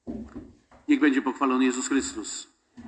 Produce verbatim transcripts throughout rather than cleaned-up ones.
Niech będzie pochwalony Jezus Chrystus.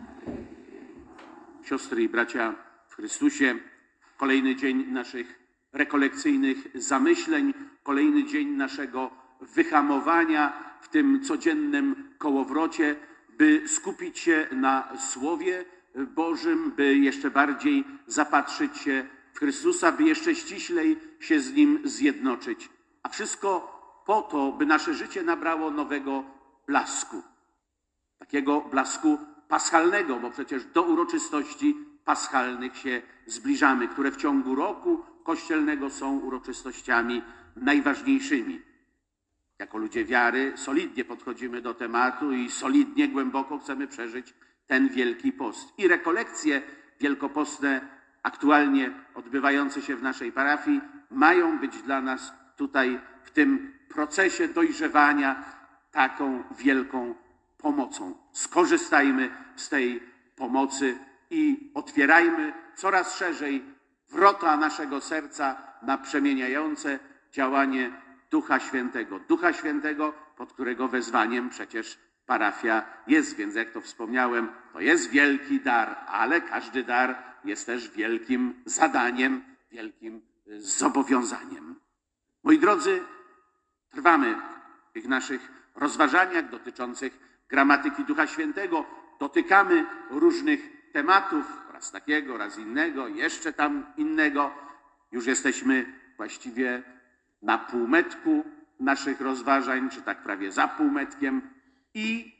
Siostry i bracia w Chrystusie, kolejny dzień naszych rekolekcyjnych zamyśleń, kolejny dzień naszego wyhamowania w tym codziennym kołowrocie, by skupić się na Słowie Bożym, by jeszcze bardziej zapatrzyć się w Chrystusa, by jeszcze ściślej się z Nim zjednoczyć. A wszystko po to, by nasze życie nabrało nowego blasku. Takiego blasku paschalnego, bo przecież do uroczystości paschalnych się zbliżamy, które w ciągu roku kościelnego są uroczystościami najważniejszymi. Jako ludzie wiary solidnie podchodzimy do tematu i solidnie, głęboko chcemy przeżyć ten Wielki Post. I rekolekcje wielkopostne, aktualnie odbywające się w naszej parafii, mają być dla nas tutaj w tym procesie dojrzewania taką wielką pomocą. Skorzystajmy z tej pomocy i otwierajmy coraz szerzej wrota naszego serca na przemieniające działanie Ducha Świętego. Ducha Świętego, pod którego wezwaniem przecież parafia jest. Więc jak to wspomniałem, to jest wielki dar, ale każdy dar jest też wielkim zadaniem, wielkim zobowiązaniem. Moi drodzy, trwamy w tych naszych rozważaniach dotyczących gramatyki Ducha Świętego. Dotykamy różnych tematów, raz takiego, raz innego, jeszcze tam innego. Już jesteśmy właściwie na półmetku naszych rozważań, czy tak prawie za półmetkiem i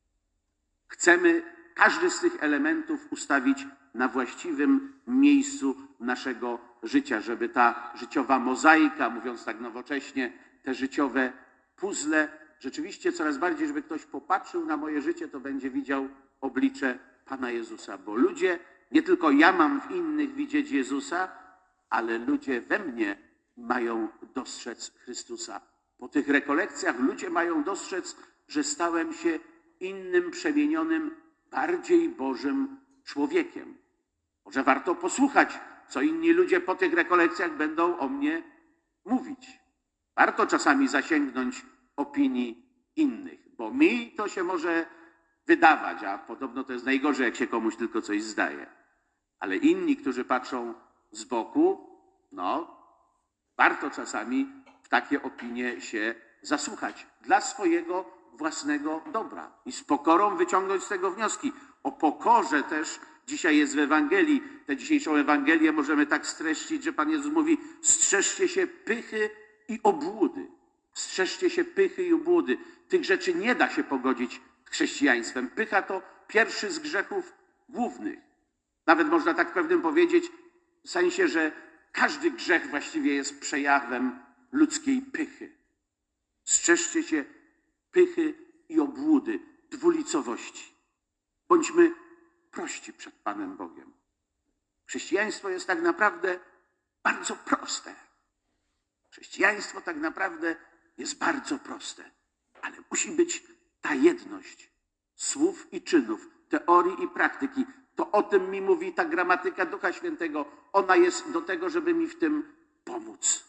chcemy każdy z tych elementów ustawić na właściwym miejscu naszego życia, żeby ta życiowa mozaika, mówiąc tak nowocześnie, te życiowe puzzle, rzeczywiście coraz bardziej, żeby ktoś popatrzył na moje życie, to będzie widział oblicze Pana Jezusa. Bo ludzie, nie tylko ja mam w innych widzieć Jezusa, ale ludzie we mnie mają dostrzec Chrystusa. Po tych rekolekcjach ludzie mają dostrzec, że stałem się innym, przemienionym, bardziej Bożym człowiekiem. Może warto posłuchać, co inni ludzie po tych rekolekcjach będą o mnie mówić. Warto czasami zasięgnąć opinii innych, bo mi to się może wydawać, a podobno to jest najgorzej, jak się komuś tylko coś zdaje. Ale inni, którzy patrzą z boku, no, warto czasami w takie opinie się zasłuchać dla swojego własnego dobra i z pokorą wyciągnąć z tego wnioski. O pokorze też dzisiaj jest w Ewangelii. Tę dzisiejszą Ewangelię możemy tak streścić, że Pan Jezus mówi: strzeżcie się pychy i obłudy. Strzeżcie się pychy i obłudy. Tych rzeczy nie da się pogodzić z chrześcijaństwem. Pycha to pierwszy z grzechów głównych. Nawet można tak pewnym powiedzieć, w sensie, że każdy grzech właściwie jest przejawem ludzkiej pychy. Strzeżcie się pychy i obłudy, dwulicowości. Bądźmy prości przed Panem Bogiem. Chrześcijaństwo jest tak naprawdę bardzo proste. Chrześcijaństwo tak naprawdę jest bardzo proste, ale musi być ta jedność słów i czynów, teorii i praktyki. To o tym mi mówi ta gramatyka Ducha Świętego. Ona jest do tego, żeby mi w tym pomóc.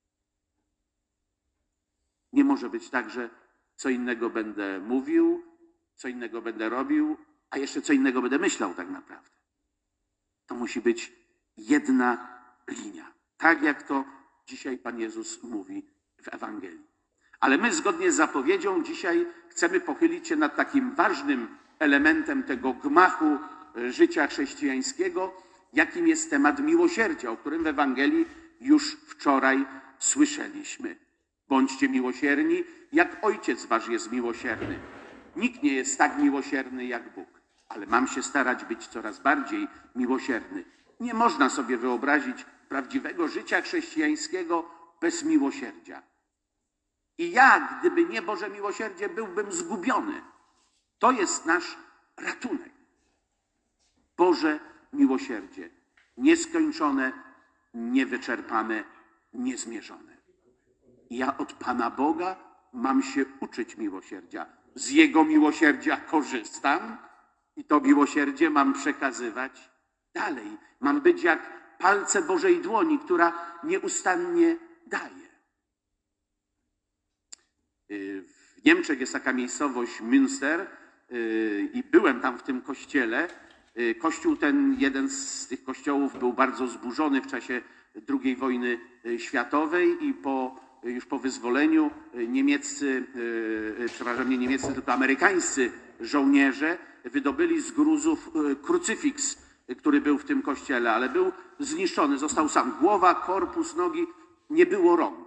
Nie może być tak, że co innego będę mówił, co innego będę robił, a jeszcze co innego będę myślał tak naprawdę. To musi być jedna linia. Tak jak to dzisiaj Pan Jezus mówi w Ewangelii. Ale my zgodnie z zapowiedzią dzisiaj chcemy pochylić się nad takim ważnym elementem tego gmachu życia chrześcijańskiego, jakim jest temat miłosierdzia, o którym w Ewangelii już wczoraj słyszeliśmy. Bądźcie miłosierni, jak Ojciec wasz jest miłosierny. Nikt nie jest tak miłosierny jak Bóg, ale mam się starać być coraz bardziej miłosierny. Nie można sobie wyobrazić prawdziwego życia chrześcijańskiego bez miłosierdzia. I ja, gdyby nie Boże miłosierdzie, byłbym zgubiony. To jest nasz ratunek. Boże miłosierdzie, nieskończone, niewyczerpane, niezmierzone. I ja od Pana Boga mam się uczyć miłosierdzia. Z Jego miłosierdzia korzystam i to miłosierdzie mam przekazywać dalej. Mam być jak palce Bożej dłoni, która nieustannie daje. W W Niemczech jest taka miejscowość Münster i byłem tam w tym kościele. Kościół ten, jeden z tych kościołów był bardzo zburzony w czasie drugiej wojny światowej i po, już po wyzwoleniu niemieccy, przepraszam, nie niemieccy, tylko amerykańscy żołnierze wydobyli z gruzów krucyfiks, który był w tym kościele, ale był zniszczony, został sam. Głowa, korpus, nogi, nie było rąk.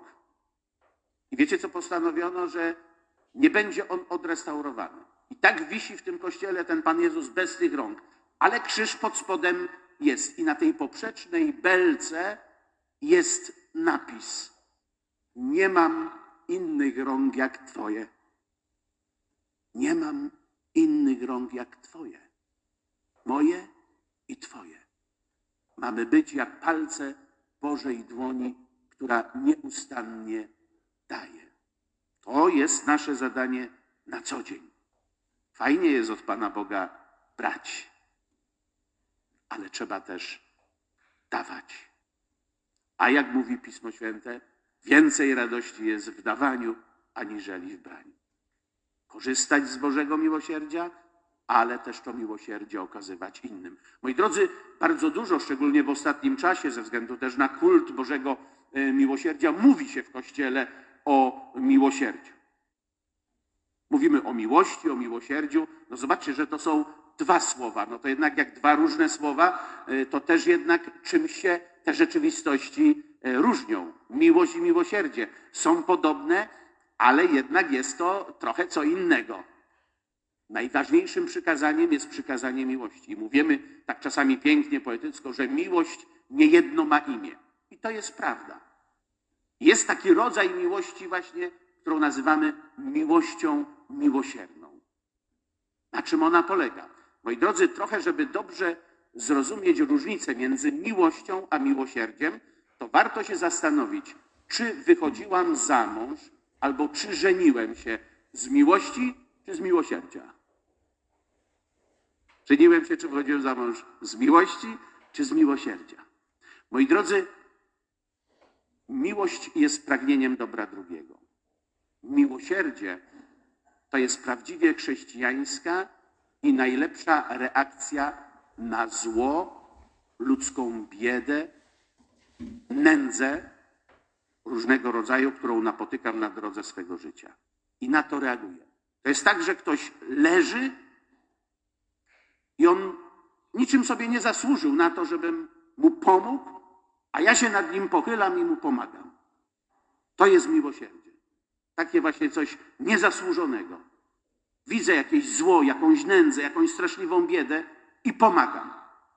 I wiecie, co postanowiono? Że nie będzie on odrestaurowany. I tak wisi w tym kościele ten Pan Jezus bez tych rąk. Ale krzyż pod spodem jest. I na tej poprzecznej belce jest napis: nie mam innych rąk jak Twoje. Nie mam innych rąk jak Twoje. Moje i Twoje. Mamy być jak palce Bożej dłoni, która nieustannie daje. To jest nasze zadanie na co dzień. Fajnie jest od Pana Boga brać, ale trzeba też dawać. A jak mówi Pismo Święte, więcej radości jest w dawaniu, aniżeli w braniu. Korzystać z Bożego miłosierdzia, ale też to miłosierdzie okazywać innym. Moi drodzy, bardzo dużo, szczególnie w ostatnim czasie, ze względu też na kult Bożego miłosierdzia, mówi się w Kościele o miłosierdziu. Mówimy o miłości, o miłosierdziu. No zobaczcie, że to są dwa słowa. No to jednak jak dwa różne słowa, to też jednak czymś się te rzeczywistości różnią. Miłość i miłosierdzie są podobne, ale jednak jest to trochę co innego. Najważniejszym przykazaniem jest przykazanie miłości. I mówimy tak czasami pięknie, poetycko, że miłość niejedno ma imię. I to jest prawda. Jest taki rodzaj miłości właśnie, którą nazywamy miłością miłosierną. Na czym ona polega? Moi drodzy, trochę, żeby dobrze zrozumieć różnicę między miłością a miłosierdziem, to warto się zastanowić, czy wychodziłam za mąż, albo czy żeniłem się z miłości, czy z miłosierdzia. Żeniłem się, czy wychodziłem za mąż z miłości, czy z miłosierdzia. Moi drodzy, miłość jest pragnieniem dobra drugiego. Miłosierdzie to jest prawdziwie chrześcijańska i najlepsza reakcja na zło, ludzką biedę, nędzę różnego rodzaju, którą napotykam na drodze swego życia. I na to reaguję. To jest tak, że ktoś leży i on niczym sobie nie zasłużył na to, żebym mu pomógł, a ja się nad nim pochylam i mu pomagam. To jest miłosierdzie. Takie właśnie coś niezasłużonego. Widzę jakieś zło, jakąś nędzę, jakąś straszliwą biedę i pomagam.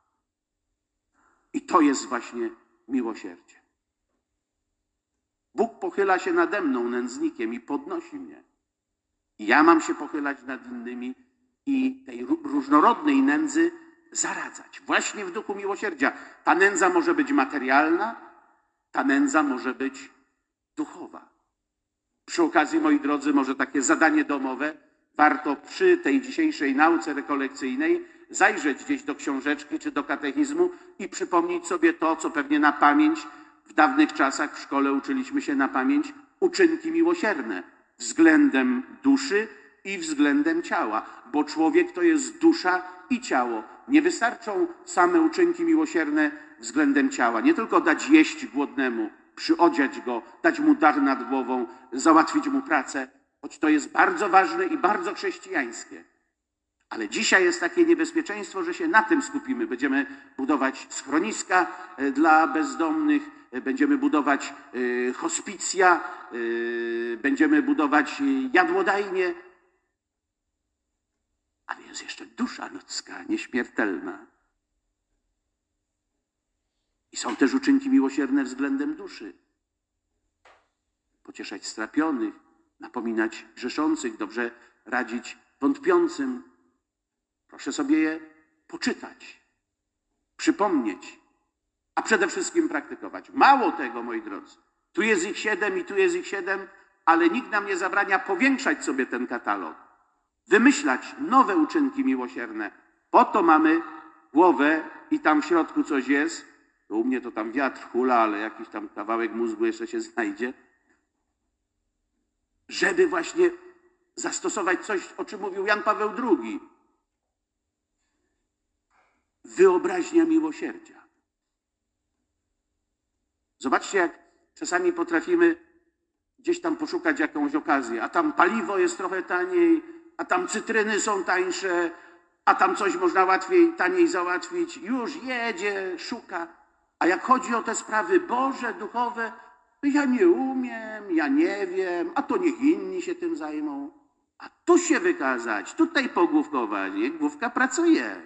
I to jest właśnie miłosierdzie. Bóg pochyla się nade mną, nędznikiem, i podnosi mnie. I ja mam się pochylać nad innymi i tej różnorodnej nędzy zaradzać. Właśnie w duchu miłosierdzia. Ta nędza może być materialna, ta nędza może być duchowa. Przy okazji, moi drodzy, może takie zadanie domowe, warto przy tej dzisiejszej nauce rekolekcyjnej zajrzeć gdzieś do książeczki czy do katechizmu i przypomnieć sobie to, co pewnie na pamięć w dawnych czasach w szkole uczyliśmy się na pamięć, uczynki miłosierne względem duszy i względem ciała, bo człowiek to jest dusza i ciało. Nie wystarczą same uczynki miłosierne względem ciała. Nie tylko dać jeść głodnemu, przyodziać go, dać mu dach nad głową, załatwić mu pracę, choć to jest bardzo ważne i bardzo chrześcijańskie. Ale dzisiaj jest takie niebezpieczeństwo, że się na tym skupimy. Będziemy budować schroniska dla bezdomnych, będziemy budować hospicja, będziemy budować jadłodajnie. Ale jest jeszcze dusza ludzka, nieśmiertelna. I są też uczynki miłosierne względem duszy. Pocieszać strapionych, napominać grzeszących, dobrze radzić wątpiącym. Proszę sobie je poczytać, przypomnieć, a przede wszystkim praktykować. Mało tego, moi drodzy. Tu jest ich siedem i tu jest ich siedem, ale nikt nam nie zabrania powiększać sobie ten katalog. Wymyślać nowe uczynki miłosierne. Po to mamy głowę i tam w środku coś jest. To u mnie to tam wiatr hula, ale jakiś tam kawałek mózgu jeszcze się znajdzie. Żeby właśnie zastosować coś, o czym mówił Jan Paweł drugi. Wyobraźnia miłosierdzia. Zobaczcie, jak czasami potrafimy gdzieś tam poszukać jakąś okazję, a tam paliwo jest trochę taniej, a tam cytryny są tańsze, a tam coś można łatwiej, taniej załatwić. Już jedzie, szuka. A jak chodzi o te sprawy Boże, duchowe, to ja nie umiem, ja nie wiem, a to niech inni się tym zajmą. A tu się wykazać, tutaj pogłówkować, niech główka pracuje,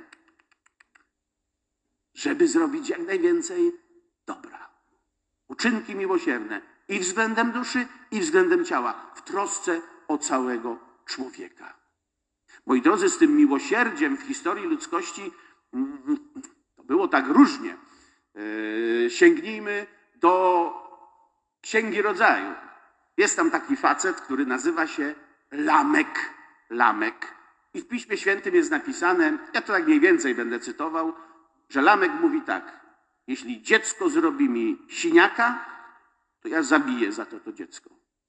żeby zrobić jak najwięcej dobra. Uczynki miłosierne i względem duszy, i względem ciała, w trosce o całego człowieka. Moi drodzy, z tym miłosierdziem w historii ludzkości to było tak różnie. Sięgnijmy do Księgi Rodzaju. Jest tam taki facet, który nazywa się Lamek. Lamek. I w Piśmie Świętym jest napisane, ja to tak mniej więcej będę cytował, że Lamek mówi tak: jeśli dziecko zrobi mi siniaka, to ja zabiję za to to dziecko.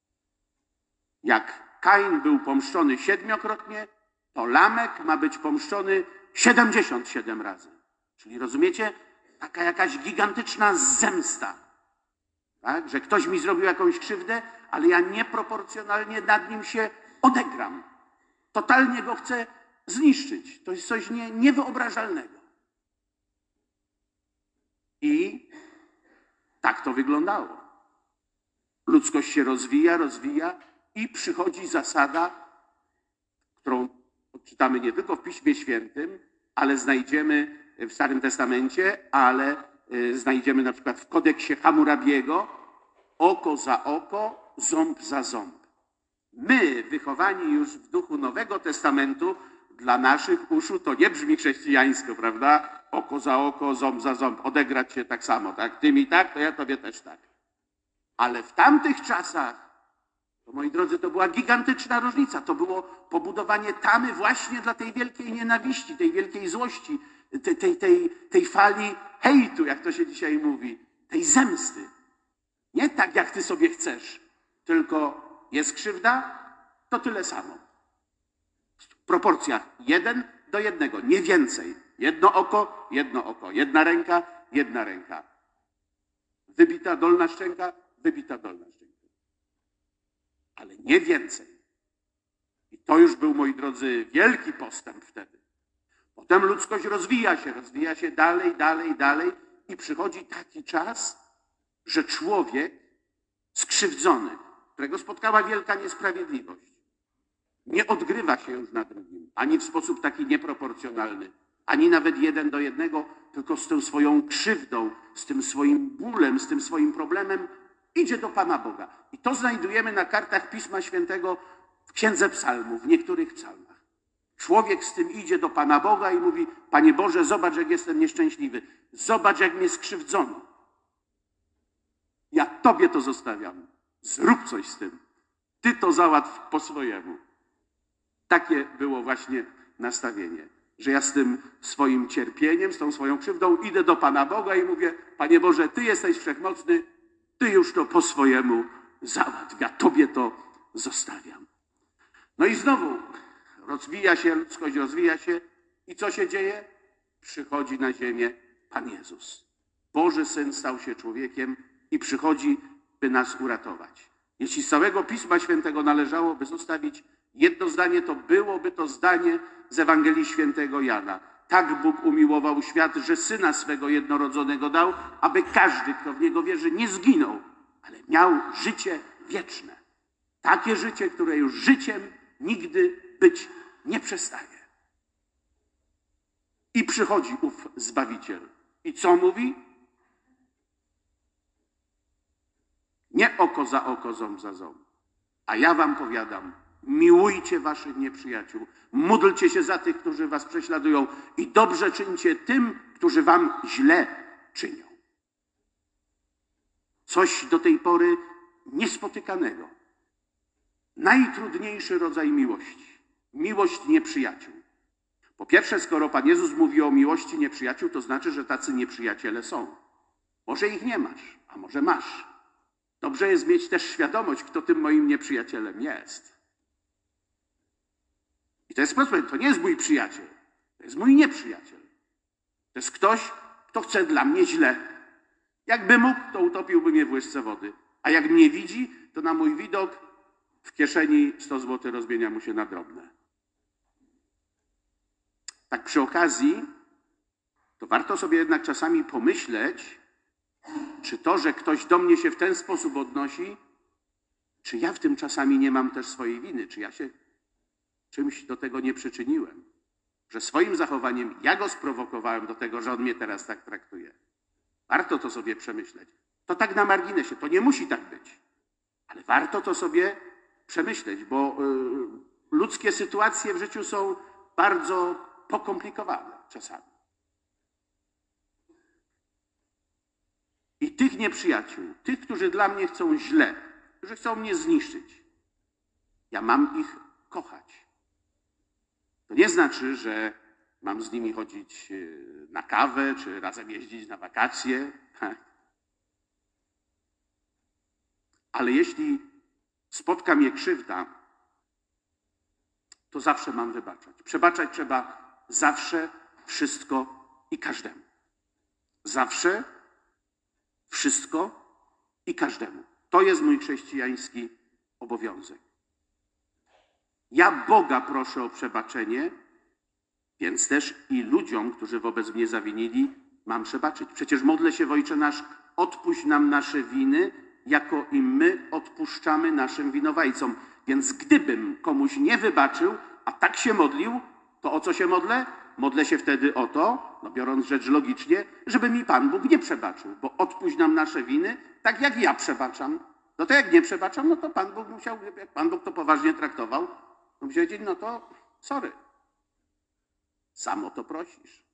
Jak Kain był pomszczony siedmiokrotnie, to Lamek ma być pomszczony siedemdziesiąt siedem razy. Czyli rozumiecie? Taka jakaś gigantyczna zemsta. Tak? Że ktoś mi zrobił jakąś krzywdę, ale ja nieproporcjonalnie nad nim się odegram. Totalnie go chcę zniszczyć. To jest coś nie, niewyobrażalnego. I tak to wyglądało. Ludzkość się rozwija, rozwija i przychodzi zasada, którą czytamy nie tylko w Piśmie Świętym, ale znajdziemy w Starym Testamencie, ale znajdziemy na przykład w kodeksie Hammurabiego: oko za oko, ząb za ząb. My, wychowani już w duchu Nowego Testamentu, dla naszych uszu to nie brzmi chrześcijańsko, prawda? Oko za oko, ząb za ząb, odegrać się tak samo, tak? Ty mi tak, to ja tobie też tak. Ale w tamtych czasach, to moi drodzy, to była gigantyczna różnica. To było pobudowanie tamy właśnie dla tej wielkiej nienawiści, tej wielkiej złości, tej, tej, tej, tej fali hejtu, jak to się dzisiaj mówi, tej zemsty. Nie tak, jak ty sobie chcesz, tylko jest krzywda, to tyle samo. W proporcjach jeden do jednego, nie więcej. Jedno oko, jedno oko. Jedna ręka, jedna ręka. Wybita dolna szczęka, wybita dolna szczęka. Ale nie więcej. I to już był, moi drodzy, wielki postęp wtedy. Potem ludzkość rozwija się, rozwija się dalej, dalej, dalej i przychodzi taki czas, że człowiek skrzywdzony, którego spotkała wielka niesprawiedliwość, nie odgrywa się już na drugim, ani w sposób taki nieproporcjonalny, ani nawet jeden do jednego, tylko z tą swoją krzywdą, z tym swoim bólem, z tym swoim problemem idzie do Pana Boga. I to znajdujemy na kartach Pisma Świętego w Księdze Psalmów, w niektórych psalmach. Człowiek z tym idzie do Pana Boga i mówi: Panie Boże, zobacz, jak jestem nieszczęśliwy. Zobacz, jak mnie skrzywdzono. Ja Tobie to zostawiam. Zrób coś z tym. Ty to załatw po swojemu. Takie było właśnie nastawienie, że ja z tym swoim cierpieniem, z tą swoją krzywdą idę do Pana Boga i mówię: Panie Boże, Ty jesteś wszechmocny, Ty już to po swojemu załatw. Ja Tobie to zostawiam. No i znowu rozwija się, ludzkość rozwija się i co się dzieje? Przychodzi na ziemię Pan Jezus. Boży Syn stał się człowiekiem i przychodzi, by nas uratować. Jeśli z całego Pisma Świętego należałoby zostawić jedno zdanie, to byłoby to zdanie z Ewangelii Świętego Jana. Tak Bóg umiłował świat, że Syna swego jednorodzonego dał, aby każdy, kto w Niego wierzy, nie zginął, ale miał życie wieczne. Takie życie, które już życiem nigdy być nie przestaje. I przychodzi ów Zbawiciel. I co mówi? Nie oko za oko, ząb za ząb. A ja wam powiadam, miłujcie waszych nieprzyjaciół, módlcie się za tych, którzy was prześladują i dobrze czyńcie tym, którzy wam źle czynią. Coś do tej pory niespotykanego. Najtrudniejszy rodzaj miłości. Miłość nieprzyjaciół. Po pierwsze, skoro Pan Jezus mówi o miłości nieprzyjaciół, to znaczy, że tacy nieprzyjaciele są. Może ich nie masz, a może masz. Dobrze jest mieć też świadomość, kto tym moim nieprzyjacielem jest. I to jest proste, to nie jest mój przyjaciel, to jest mój nieprzyjaciel. To jest ktoś, kto chce dla mnie źle. Jakby mógł, to utopiłby mnie w łyżce wody. A jak mnie widzi, to na mój widok w kieszeni sto złotych rozmienia mu się na drobne. Tak przy okazji, to warto sobie jednak czasami pomyśleć, czy to, że ktoś do mnie się w ten sposób odnosi, czy ja w tym czasami nie mam też swojej winy, czy ja się czymś do tego nie przyczyniłem, że swoim zachowaniem ja go sprowokowałem do tego, że on mnie teraz tak traktuje. Warto to sobie przemyśleć. To tak na marginesie, to nie musi tak być, ale warto to sobie przemyśleć, bo y, ludzkie sytuacje w życiu są bardzo pokomplikowane czasami. I tych nieprzyjaciół, tych, którzy dla mnie chcą źle, którzy chcą mnie zniszczyć, ja mam ich kochać. To nie znaczy, że mam z nimi chodzić na kawę, czy razem jeździć na wakacje. Ale jeśli spotka mnie krzywda, to zawsze mam wybaczać. Przebaczać trzeba zawsze, wszystko i każdemu. Zawsze, wszystko i każdemu. To jest mój chrześcijański obowiązek. Ja Boga proszę o przebaczenie, więc też i ludziom, którzy wobec mnie zawinili, mam przebaczyć. Przecież modlę się w Ojcze Nasz, odpuść nam nasze winy, jako i my odpuszczamy naszym winowajcom. Więc gdybym komuś nie wybaczył, a tak się modlił, to o co się modlę? Modlę się wtedy o to, no biorąc rzecz logicznie, żeby mi Pan Bóg nie przebaczył, bo odpuść nam nasze winy, tak jak ja przebaczam. No to jak nie przebaczam, no to Pan Bóg musiał, jak Pan Bóg to poważnie traktował, to musiał powiedzieć, no to sorry. Sam o to prosisz.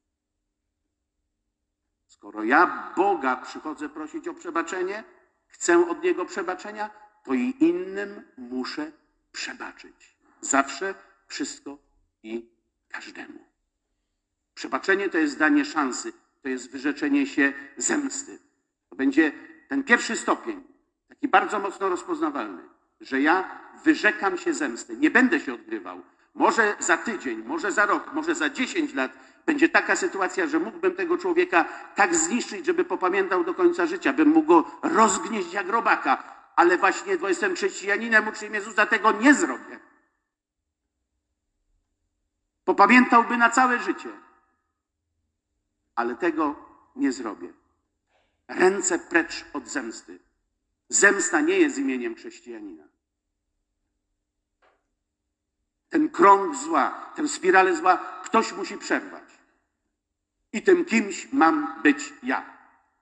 Skoro ja Boga przychodzę prosić o przebaczenie, chcę od Niego przebaczenia, to i innym muszę przebaczyć. Zawsze, wszystko i każdemu. Przebaczenie to jest danie szansy, to jest wyrzeczenie się zemsty. To będzie ten pierwszy stopień, taki bardzo mocno rozpoznawalny, że ja wyrzekam się zemsty, nie będę się odgrywał. Może za tydzień, może za rok, może za dziesięć lat będzie taka sytuacja, że mógłbym tego człowieka tak zniszczyć, żeby popamiętał do końca życia, bym mógł go rozgnieść jak robaka, ale właśnie, bo jestem chrześcijaninem, uczniom Jezusa, tego nie zrobię. Popamiętałby na całe życie, ale tego nie zrobię. Ręce precz od zemsty. Zemsta nie jest imieniem chrześcijanina. Ten krąg zła, tę spiralę zła ktoś musi przerwać. I tym kimś mam być ja.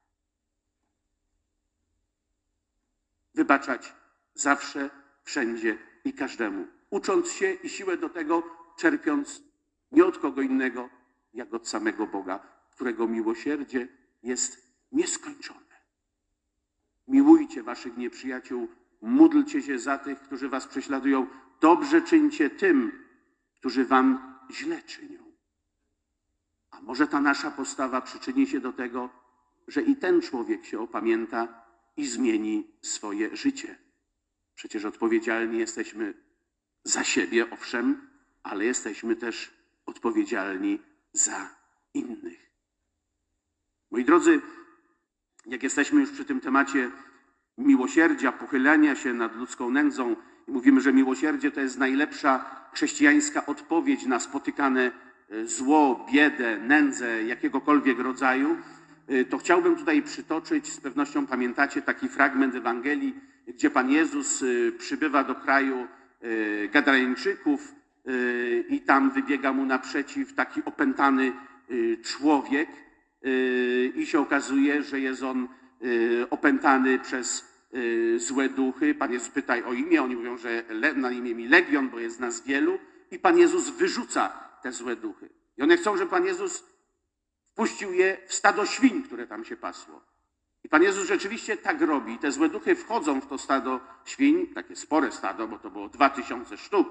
Wybaczać zawsze, wszędzie i każdemu. Ucząc się i siłę do tego czerpiąc nie od kogo innego, jak od samego Boga, którego miłosierdzie jest nieskończone. Miłujcie waszych nieprzyjaciół, módlcie się za tych, którzy was prześladują. Dobrze czyńcie tym, którzy wam źle czynią. A może ta nasza postawa przyczyni się do tego, że i ten człowiek się opamięta i zmieni swoje życie. Przecież odpowiedzialni jesteśmy za siebie, owszem, ale jesteśmy też odpowiedzialni za innych. Moi drodzy, jak jesteśmy już przy tym temacie miłosierdzia, pochylania się nad ludzką nędzą i mówimy, że miłosierdzie to jest najlepsza chrześcijańska odpowiedź na spotykane zło, biedę, nędzę jakiegokolwiek rodzaju, to chciałbym tutaj przytoczyć, z pewnością pamiętacie taki fragment Ewangelii, gdzie Pan Jezus przybywa do kraju Gadareńczyków i tam wybiega mu naprzeciw taki opętany człowiek i się okazuje, że jest on opętany przez złe duchy. Pan Jezus pyta o imię, oni mówią, że na imię mi Legion, bo jest nas wielu i Pan Jezus wyrzuca te złe duchy. I one chcą, żeby Pan Jezus wpuścił je w stado świń, które tam się pasło. I Pan Jezus rzeczywiście tak robi. Te złe duchy wchodzą w to stado świń, takie spore stado, bo to było dwa tysiące sztuk.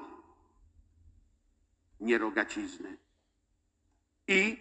Nie rogacizny. I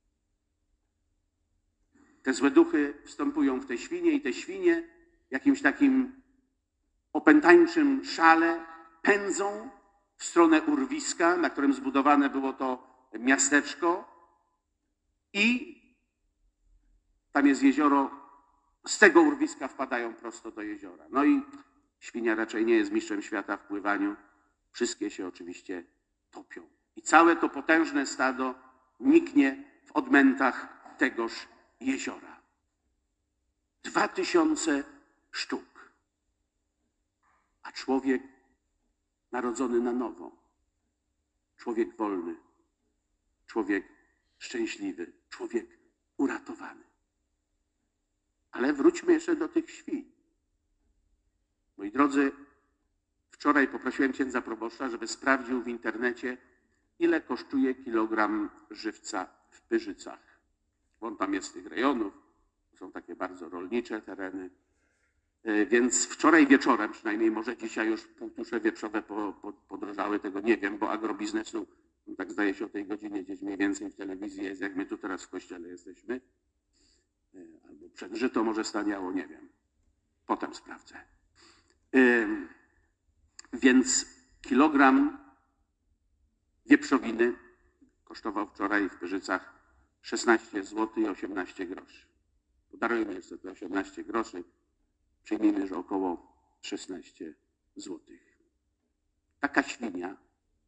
te złe duchy wstępują w te świnie i te świnie w jakimś takim opętańczym szale pędzą w stronę urwiska, na którym zbudowane było to miasteczko i tam jest jezioro, z tego urwiska wpadają prosto do jeziora. No i świnia raczej nie jest mistrzem świata w pływaniu. Wszystkie się oczywiście topią. I całe to potężne stado niknie w odmętach tegoż jeziora. Dwa tysiące sztuk. A człowiek narodzony na nowo, człowiek wolny, człowiek szczęśliwy, człowiek uratowany. Ale wróćmy jeszcze do tych świń. Moi drodzy, wczoraj poprosiłem księdza proboszcza, żeby sprawdził w internecie, ile kosztuje kilogram żywca w Pyrzycach. Bo on tam jest z tych rejonów, są takie bardzo rolnicze tereny. Więc wczoraj wieczorem, przynajmniej może dzisiaj już półtusze wieprzowe podrożały, tego nie wiem, bo agrobiznesu, no tak zdaje się o tej godzinie gdzieś mniej więcej w telewizji jest, jak my tu teraz w kościele jesteśmy. Albo przed żyto może staniało, nie wiem. Potem sprawdzę. Yy, więc kilogram wieprzowiny kosztował wczoraj w Pyrzycach szesnaście złotych i osiemnaście groszy. Podarujmy jeszcze te osiemnaście groszy. Przyjmijmy, że około szesnaście złotych. Taka świnia,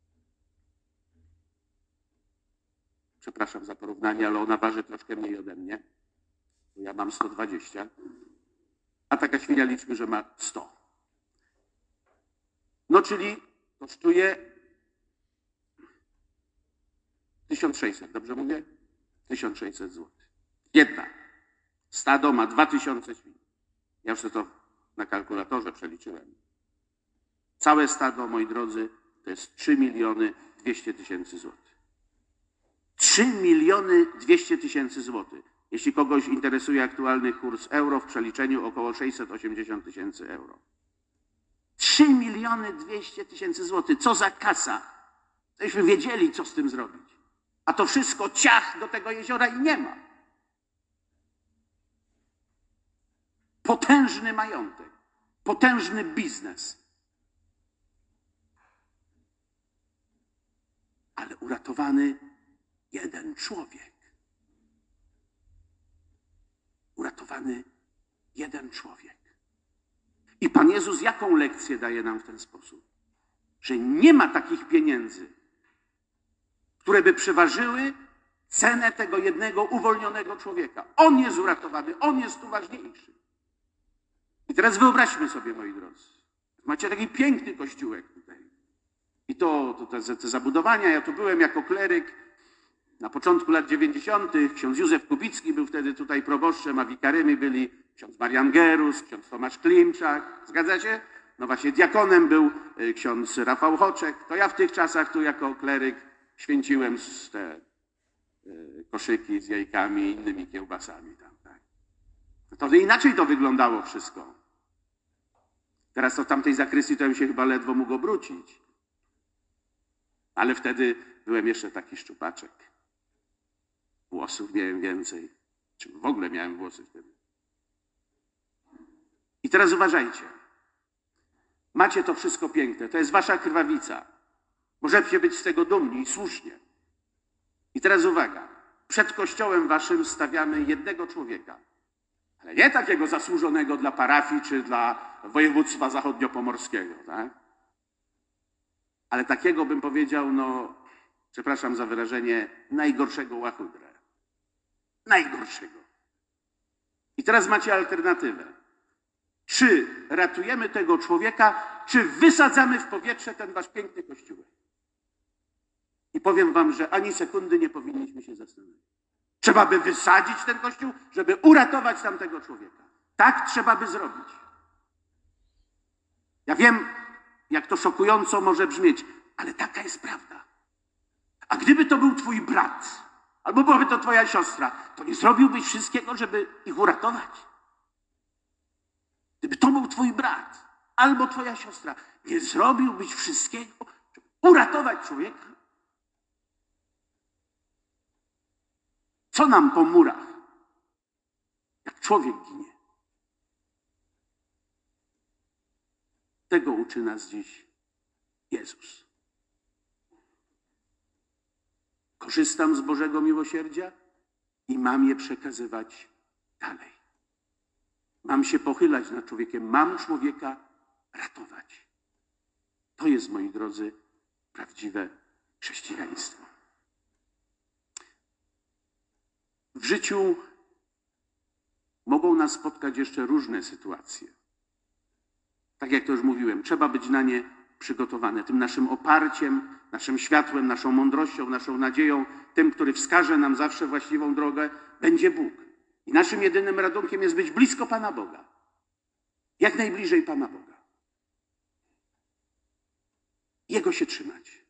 przepraszam za porównanie, ale ona waży troszkę mniej ode mnie, bo ja mam sto dwadzieścia, a taka świnia liczmy, że ma sto. No czyli kosztuje tysiąc sześćset, dobrze mówię? tysiąc sześćset złotych. Jedna. Stado ma dwa tysiące świń. Ja już to na kalkulatorze przeliczyłem. Całe stado, moi drodzy, to jest trzy miliony dwieście tysięcy złotych. trzy miliony dwieście tysięcy złotych. Jeśli kogoś interesuje aktualny kurs euro, w przeliczeniu około sześćset osiemdziesiąt tysięcy euro. trzy miliony dwieście tysięcy złotych. Co za kasa. Tośmy wiedzieli, co z tym zrobić. A to wszystko ciach do tego jeziora i nie ma. Potężny majątek, potężny biznes. Ale uratowany jeden człowiek. Uratowany jeden człowiek. I Pan Jezus jaką lekcję daje nam w ten sposób? Że nie ma takich pieniędzy, które by przeważyły cenę tego jednego uwolnionego człowieka. On jest uratowany, on jest tu ważniejszy. I teraz wyobraźmy sobie, moi drodzy, macie taki piękny kościółek tutaj. I to, to te, te zabudowania, ja tu byłem jako kleryk na początku lat dziewięćdziesiątych. Ksiądz Józef Kubicki był wtedy tutaj proboszczem, a wikarymi byli ksiądz Marian Gerus, ksiądz Tomasz Klimczak. Zgadza się? No właśnie diakonem był ksiądz Rafał Hoczek. To ja w tych czasach tu jako kleryk święciłem te koszyki z jajkami i innymi kiełbasami tam, tak. No to inaczej to wyglądało wszystko. Teraz to w tamtej zakrystii to bym się chyba ledwo mógł obrócić. Ale wtedy byłem jeszcze taki szczupaczek. Włosów miałem więcej. Czy w ogóle miałem włosy wtedy. I teraz uważajcie. Macie to wszystko piękne. To jest wasza krwawica. Możecie być z tego dumni i słusznie. I teraz uwaga. Przed kościołem waszym stawiamy jednego człowieka. Ale nie takiego zasłużonego dla parafii czy dla województwa zachodniopomorskiego, tak? Ale takiego, bym powiedział, no, przepraszam za wyrażenie, najgorszego łachudrę. Najgorszego. I teraz macie alternatywę. Czy ratujemy tego człowieka, czy wysadzamy w powietrze ten wasz piękny kościółek? I powiem wam, że ani sekundy nie powinniśmy się zastanawiać. Trzeba by wysadzić ten kościół, żeby uratować tamtego człowieka. Tak trzeba by zrobić. Ja wiem, jak to szokująco może brzmieć, ale taka jest prawda. A gdyby to był twój brat, albo byłaby to twoja siostra, to nie zrobiłbyś wszystkiego, żeby ich uratować? Gdyby to był twój brat, albo twoja siostra, nie zrobiłbyś wszystkiego, żeby uratować człowieka? Co nam po murach, jak człowiek ginie? Tego uczy nas dziś Jezus. korzystam z Bożego miłosierdzia i mam je przekazywać dalej. Mam się pochylać nad człowiekiem, mam człowieka ratować. To jest, moi drodzy, prawdziwe chrześcijaństwo. W życiu mogą nas spotkać jeszcze różne sytuacje. Tak jak to już mówiłem, trzeba być na nie przygotowane. Tym naszym oparciem, naszym światłem, naszą mądrością, naszą nadzieją, tym, który wskaże nam zawsze właściwą drogę, będzie Bóg. I naszym jedynym ratunkiem jest być blisko Pana Boga. Jak najbliżej Pana Boga. Jego się trzymać.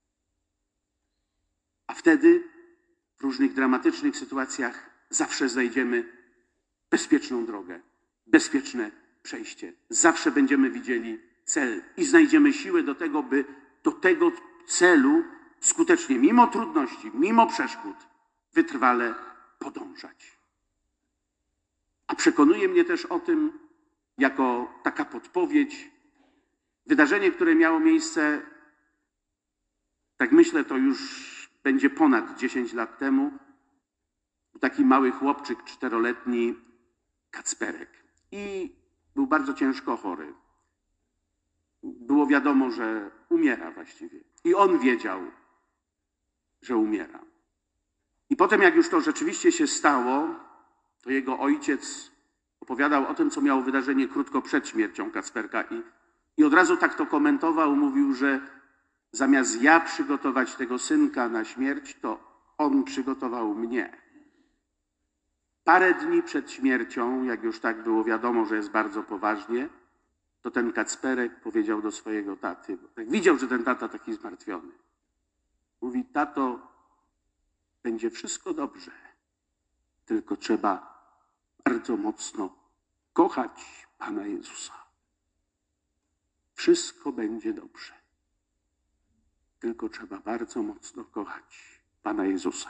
A wtedy w różnych dramatycznych sytuacjach zawsze znajdziemy bezpieczną drogę, bezpieczne przejście. Zawsze będziemy widzieli cel i znajdziemy siłę do tego, by do tego celu skutecznie, mimo trudności, mimo przeszkód, wytrwale podążać. A przekonuje mnie też o tym, jako taka podpowiedź, wydarzenie, które miało miejsce, tak myślę, to już będzie ponad dziesięć lat temu, taki mały chłopczyk czteroletni, Kacperek. I był bardzo ciężko chory. Było wiadomo, że umiera właściwie. I on wiedział, że umiera. I potem, jak już to rzeczywiście się stało, to jego ojciec opowiadał o tym, co miało wydarzenie krótko przed śmiercią Kacperka. I, i od razu tak to komentował, mówił, że zamiast ja przygotować tego synka na śmierć, to on przygotował mnie. Parę dni przed śmiercią, jak już tak było wiadomo, że jest bardzo poważnie, to ten Kacperek powiedział do swojego taty, bo tak widział, że ten tata taki zmartwiony. Mówi: tato, będzie wszystko dobrze, tylko trzeba bardzo mocno kochać Pana Jezusa. Wszystko będzie dobrze, tylko trzeba bardzo mocno kochać Pana Jezusa.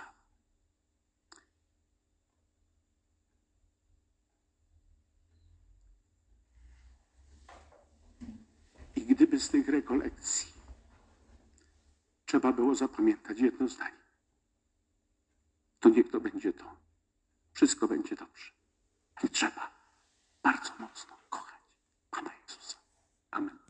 I gdyby z tych rekolekcji trzeba było zapamiętać jedno zdanie, to niech to będzie to. Wszystko będzie dobrze. Ale trzeba bardzo mocno kochać Pana Jezusa. Amen.